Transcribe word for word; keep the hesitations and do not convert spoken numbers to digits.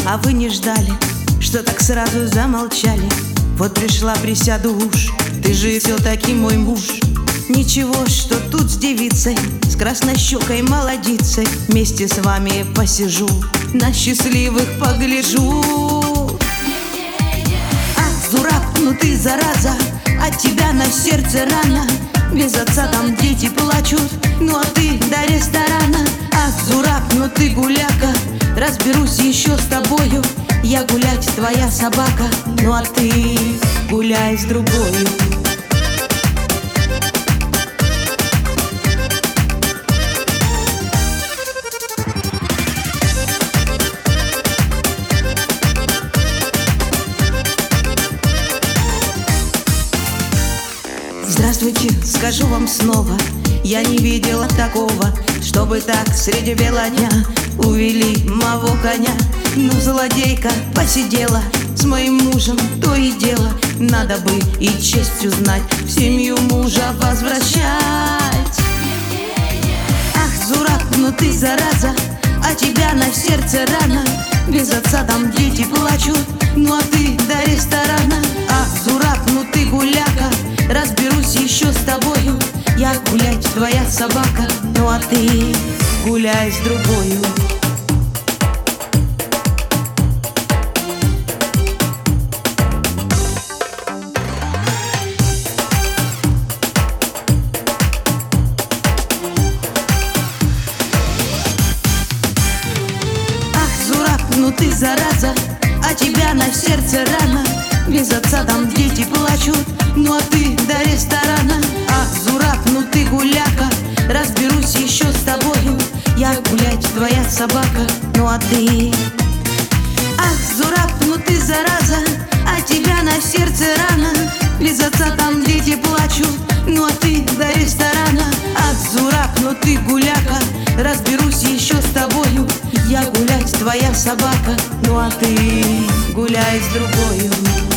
а вы не ждали, что так сразу замолчали. Вот пришла, присяду уж, ты же все-таки мой муж. Ничего, что тут с девицей, с краснощекой молодицей, вместе с вами посижу, на счастливых погляжу. Ах, дурак, ну ты зараза, от тебя на сердце рана. Без отца там дети плачут, ну а ты до ресторана. Ах, дурак, ну ты гуляка, разберусь еще с тобою. Я гулять, твоя собака, ну а ты гуляй с другою. Здравствуйте, скажу вам снова, я не видела такого, чтобы так среди бела дня увели моего коня. Ну, злодейка посидела с моим мужем, то и дело. Надо бы и честью знать, в семью мужа возвращать. Ах, дурак, ну ты зараза, а тебя на сердце рана. Без отца там дети плачут, ну а ты до ресторана. Ах, дурак, ну ты гуляка, разберусь еще с тобою. Я гулять, твоя собака, ну а ты гуляй с другою. Ну ты зараза, а тебя на сердце рана. Без отца там дети плачут, ну а ты до ресторана. Ах, дурак, ну ты гуляка, разберусь еще с тобою. Я гулять, твоя собака, ну а ты. Ах, дурак, ну ты зараза, а тебя на сердце рана. Без отца там дети плачут, ну а ты до ресторана. Ах, дурак, ну ты гуляка, разберусь еще с тобою. Я гулять, твоя собака, ну а ты гуляй с другою.